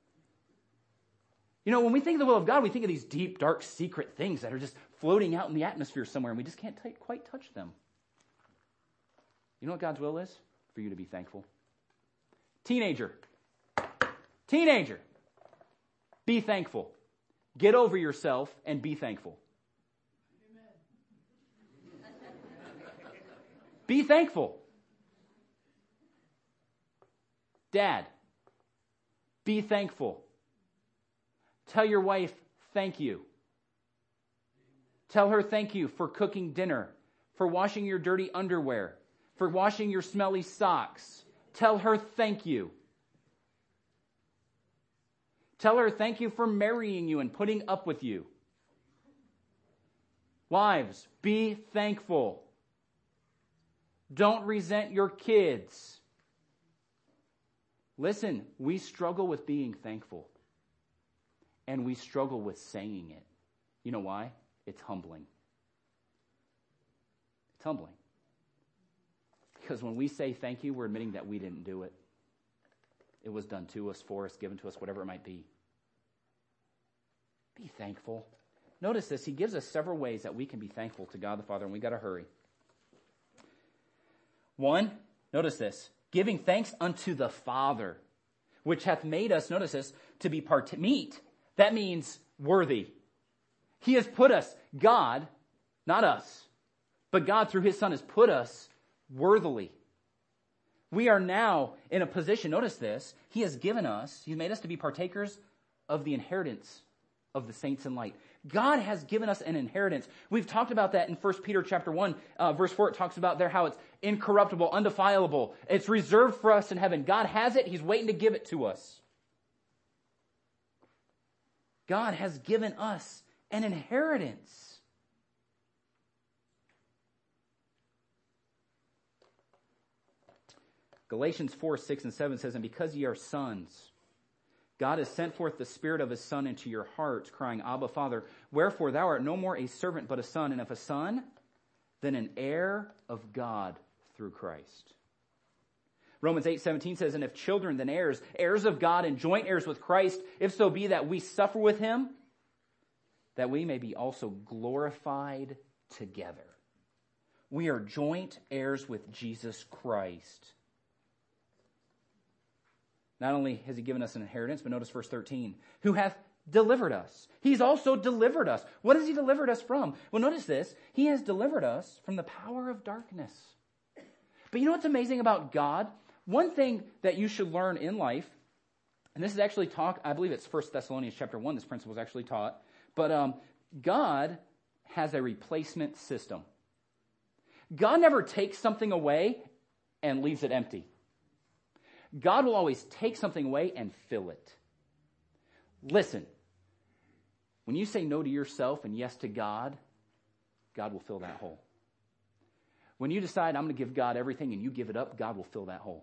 You know, when we think of the will of God, we think of these deep, dark, secret things that are just floating out in the atmosphere somewhere, and we just can't t- quite touch them. You know what God's will is? For you to be thankful. Teenager. Teenager. Be thankful. Get over yourself and be thankful. Be thankful. Dad, be thankful. Tell your wife, thank you. Tell her thank you for cooking dinner, for washing your dirty underwear, for washing your smelly socks. Tell her thank you. Tell her thank you for marrying you and putting up with you. Wives, be thankful. Don't resent your kids. Listen, we struggle with being thankful. And we struggle with saying it. You know why? It's humbling. It's humbling. Because when we say thank you, we're admitting that we didn't do it. It was done to us, for us, given to us, whatever it might be. Be thankful. Notice this. He gives us several ways that we can be thankful to God the Father, and we got to hurry. One, notice this. Giving thanks unto the Father, which hath made us, notice this, to be part meet. That means worthy. He has put us, God, not us, but God through his Son has put us worthily. We are now in a position, notice this, he has given us, he's made us to be partakers of the inheritance of the saints in light. God has given us an inheritance. We've talked about that in First Peter chapter one, uh, verse four. It talks about there how it's incorruptible, undefilable. It's reserved for us in heaven. God has it. He's waiting to give it to us. God has given us an inheritance. Galatians four, six, and seven says, and because ye are sons, God has sent forth the Spirit of his Son into your hearts, crying, Abba, Father. Wherefore thou art no more a servant, but a son. And if a son, then an heir of God through Christ. Romans eight, seventeen says, and if children, then heirs, heirs of God and joint heirs with Christ, if so be that we suffer with him, that we may be also glorified together. We are joint heirs with Jesus Christ. Not only has he given us an inheritance, but notice verse thirteen, who hath delivered us. He's also delivered us. What has he delivered us from? Well, notice this. He has delivered us from the power of darkness. But you know what's amazing about God? One thing that you should learn in life, and this is actually taught, I believe it's First Thessalonians chapter one, this principle is actually taught, but um, God has a replacement system. God never takes something away and leaves it empty. God will always take something away and fill it. Listen, when you say no to yourself and yes to God, God will fill that hole. When you decide I'm going to give God everything and you give it up, God will fill that hole.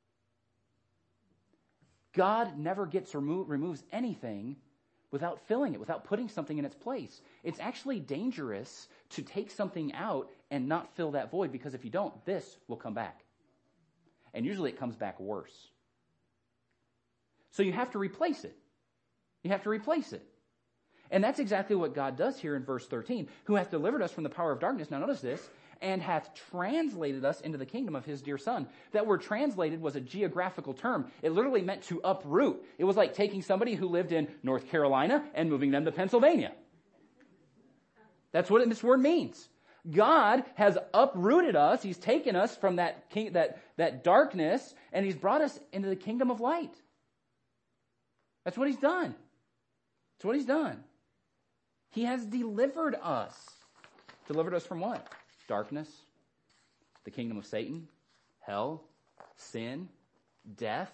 God never gets remo- removes anything without filling it, without putting something in its place. It's actually dangerous to take something out and not fill that void, because if you don't, this will come back. And usually it comes back worse. So you have to replace it. You have to replace it. And that's exactly what God does here in verse thirteen. Who hath delivered us from the power of darkness. Now notice this. And hath translated us into the kingdom of his dear Son. That word translated was a geographical term. It literally meant to uproot. It was like taking somebody who lived in North Carolina and moving them to Pennsylvania. That's what this word means. God has uprooted us. He's taken us from that king, that, that darkness, and he's brought us into the kingdom of light. That's what he's done. That's what he's done. He has delivered us. Delivered us from what? Darkness, the kingdom of Satan, hell, sin, death.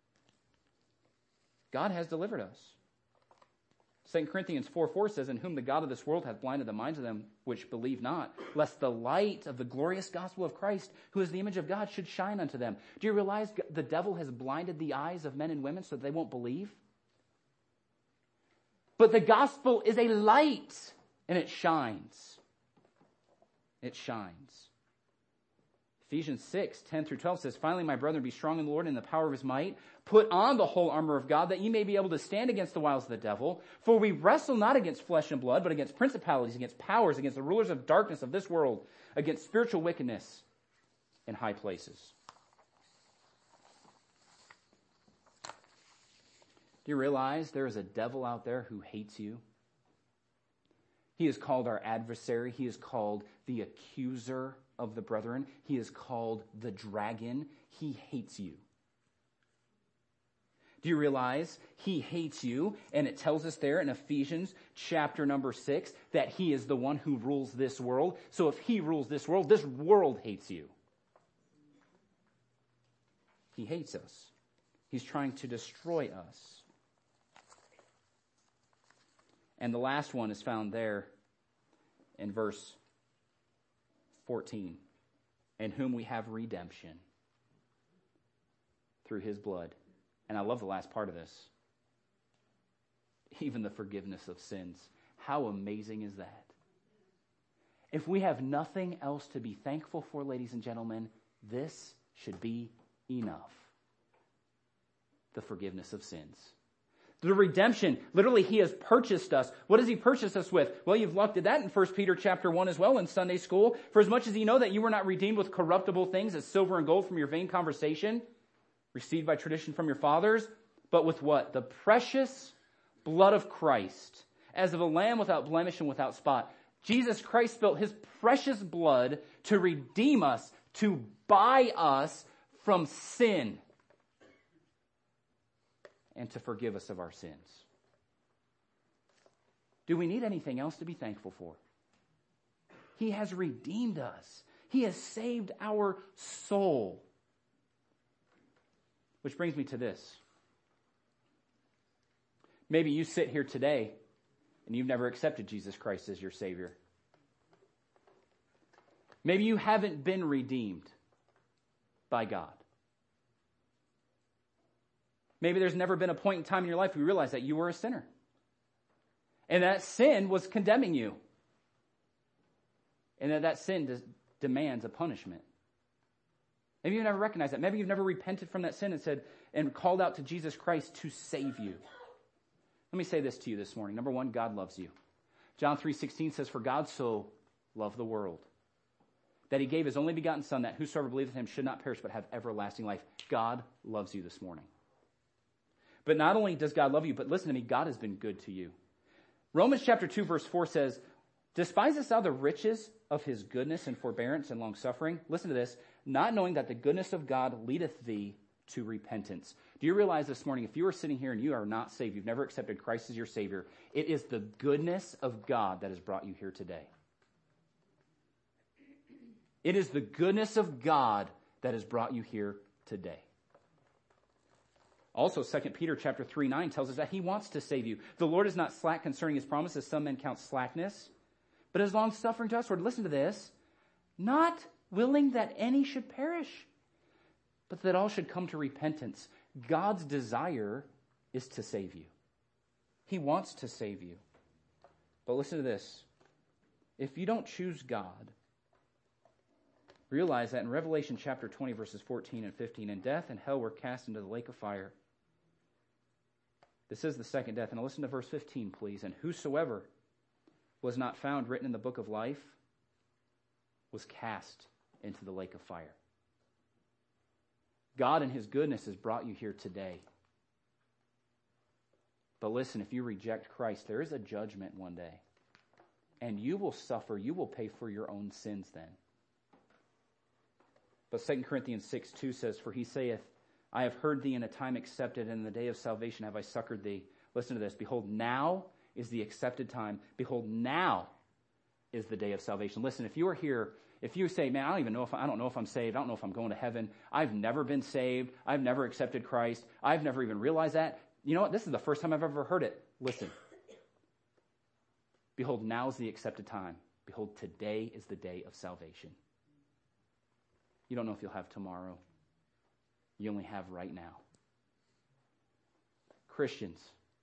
God has delivered us. Second Corinthians four four says, in whom the God of this world hath blinded the minds of them which believe not, lest the light of the glorious gospel of Christ, who is the image of God, should shine unto them. Do you realize the devil has blinded the eyes of men and women so that they won't believe? But the gospel is a light, and it shines. It shines. Ephesians six, ten through twelve says, finally, my brethren, be strong in the Lord and in the power of his might. Put on the whole armor of God, that ye may be able to stand against the wiles of the devil. For we wrestle not against flesh and blood, but against principalities, against powers, against the rulers of darkness of this world, against spiritual wickedness in high places. Do you realize there is a devil out there who hates you? He is called our adversary. He is called the accuser of the brethren. He is called the dragon. He hates you. Do you realize he hates you? And it tells us there in Ephesians chapter number six that he is the one who rules this world. So if he rules this world, this world hates you. He hates us. He's trying to destroy us. And the last one is found there in verse fourteen. In whom we have redemption through his blood. And I love the last part of this. Even the forgiveness of sins. How amazing is that? If we have nothing else to be thankful for, ladies and gentlemen, this should be enough. The forgiveness of sins. The redemption, literally he has purchased us. What does he purchase us with? Well, you've looked at that in First Peter chapter one as well in Sunday school. For as much as you know that you were not redeemed with corruptible things as silver and gold from your vain conversation, received by tradition from your fathers, but with what? The precious blood of Christ, as of a lamb without blemish and without spot. Jesus Christ spilt his precious blood to redeem us, to buy us from sin, and to forgive us of our sins. Do we need anything else to be thankful for? He has redeemed us. He has saved our soul. Which brings me to this. Maybe you sit here today and you've never accepted Jesus Christ as your Savior. Maybe you haven't been redeemed by God. Maybe there's never been a point in time in your life where you realize that you were a sinner. And that sin was condemning you. And that that sin des- demands a punishment. Maybe you've never recognized that. Maybe you've never repented from that sin and said, and called out to Jesus Christ to save you. Let me say this to you this morning. Number one, God loves you. John three sixteen says, for God so loved the world, that he gave his only begotten Son, that whosoever believeth in him should not perish but have everlasting life. God loves you this morning. But not only does God love you, but listen to me, God has been good to you. Romans chapter two verse four says, despisest thou the riches of his goodness and forbearance and long-suffering? Listen to this. Not knowing that the goodness of God leadeth thee to repentance. Do you realize this morning, if you are sitting here and you are not saved, you've never accepted Christ as your Savior, it is the goodness of God that has brought you here today. It is the goodness of God that has brought you here today. Also, Second Peter chapter three nine tells us that he wants to save you. The Lord is not slack concerning his promises, some men count slackness, but is long-suffering to us. Or listen to this, not willing that any should perish, but that all should come to repentance. God's desire is to save you. He wants to save you. But listen to this. If you don't choose God, realize that in Revelation chapter twenty, verses fourteen and fifteen, and death and hell were cast into the lake of fire. This is the second death. And listen to verse fifteen, please. And whosoever was not found written in the book of life was cast into the lake of fire. God in his goodness has brought you here today. But listen, if you reject Christ, there is a judgment one day. And you will suffer, you will pay for your own sins then. But Second Corinthians six two says, for he saith, I have heard thee in a time accepted, and in the day of salvation have I succored thee. Listen to this. Behold, now is the accepted time. Behold, now is the day of salvation. Listen, if you are here, if you say, man, I don't even know if I don't know if I'm saved. I don't know if I'm going to heaven. I've never been saved. I've never accepted Christ. I've never even realized that. You know what? This is the first time I've ever heard it. Listen. Behold, now is the accepted time. Behold, today is the day of salvation. You don't know if you'll have tomorrow. You only have right now. Christians,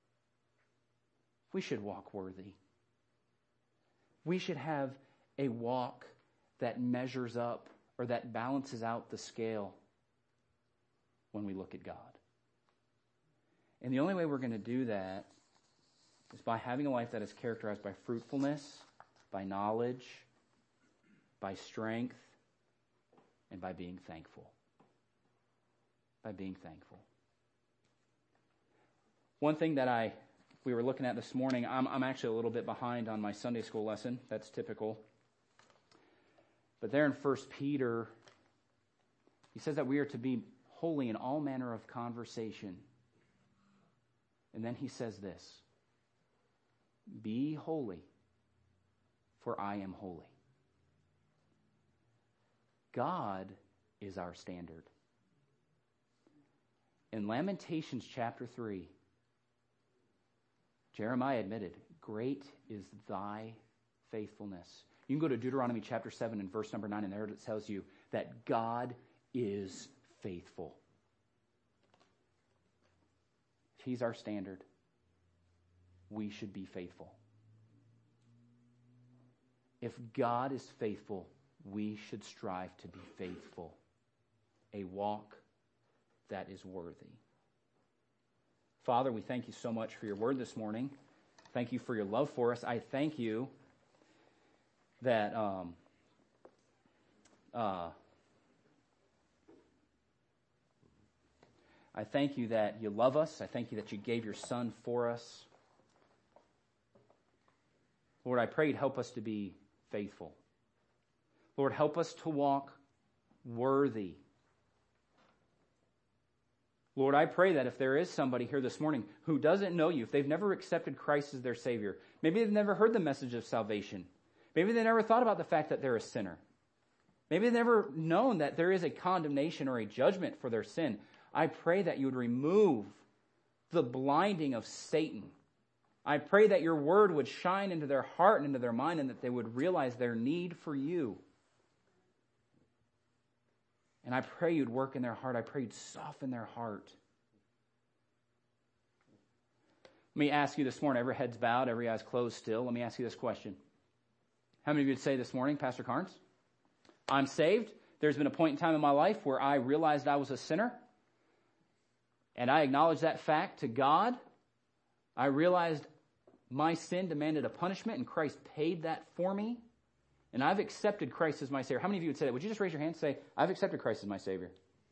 we should walk worthy. We should have a walk that measures up or that balances out the scale when we look at God. And the only way we're going to do that is by having a life that is characterized by fruitfulness, by knowledge, by strength, and by being thankful. By being thankful. One thing that I we were looking at this morning, I'm, I'm actually a little bit behind on my Sunday school lesson. That's typical. But there in First Peter, he says that we are to be holy in all manner of conversation. And then he says this, be holy, for I am holy. God is our standard. In Lamentations chapter three, Jeremiah admitted, great is thy faithfulness. You can go to Deuteronomy chapter seven and verse number nine, and there it tells you that God is faithful. If he's our standard, we should be faithful. If God is faithful, we should strive to be faithful. A walk that is worthy. Father, we thank you so much for your word this morning. Thank you for your love for us. I thank you that um, uh, I thank you that you love us. I thank you that you gave your Son for us. Lord, I pray you'd help us to be faithful. Lord, help us to walk worthy. Lord, I pray that if there is somebody here this morning who doesn't know you, if they've never accepted Christ as their Savior, maybe they've never heard the message of salvation, maybe they never thought about the fact that they're a sinner, maybe they've never known that there is a condemnation or a judgment for their sin, I pray that you would remove the blinding of Satan. I pray that your word would shine into their heart and into their mind, and that they would realize their need for you. And I pray you'd work in their heart. I pray you'd soften their heart. Let me ask you this morning, every head's bowed, every eye's closed still. Let me ask you this question. How many of you would say this morning, Pastor Carnes, I'm saved. There's been a point in time in my life where I realized I was a sinner. And I acknowledged that fact to God. I realized my sin demanded a punishment, and Christ paid that for me. And I've accepted Christ as my Savior. How many of you would say that? Would you just raise your hand and say, I've accepted Christ as my Savior?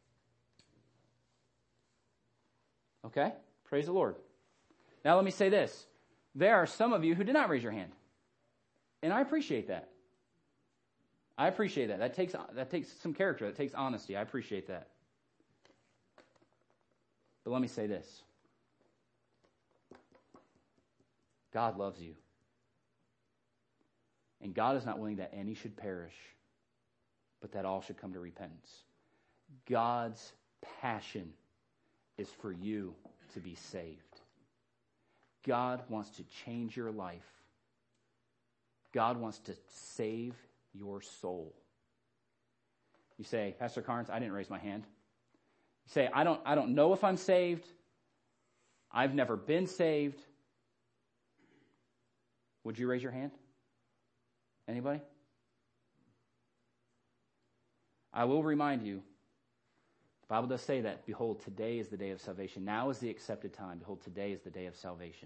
Okay? Praise the Lord. Now let me say this. There are some of you who did not raise your hand. And I appreciate that. I appreciate that. That takes, that takes some character. That takes honesty. I appreciate that. But let me say this. God loves you. And God is not willing that any should perish, but that all should come to repentance. God's passion is for you to be saved. God wants to change your life. God wants to save your soul. You say, Pastor Carnes, I didn't raise my hand. You say, I don't, I don't know if I'm saved. I've never been saved. Would you raise your hand? Anybody? I will remind you, the Bible does say that, behold, today is the day of salvation. Now is the accepted time. Behold, today is the day of salvation.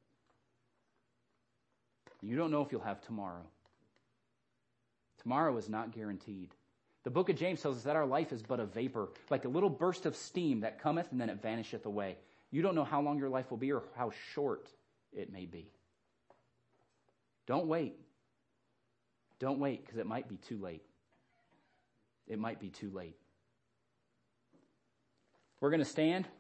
You don't know if you'll have tomorrow. Tomorrow is not guaranteed. The book of James tells us that our life is but a vapor, like a little burst of steam that cometh and then it vanisheth away. You don't know how long your life will be or how short it may be. Don't wait. Don't wait, because it might be too late. It might be too late. We're going to stand.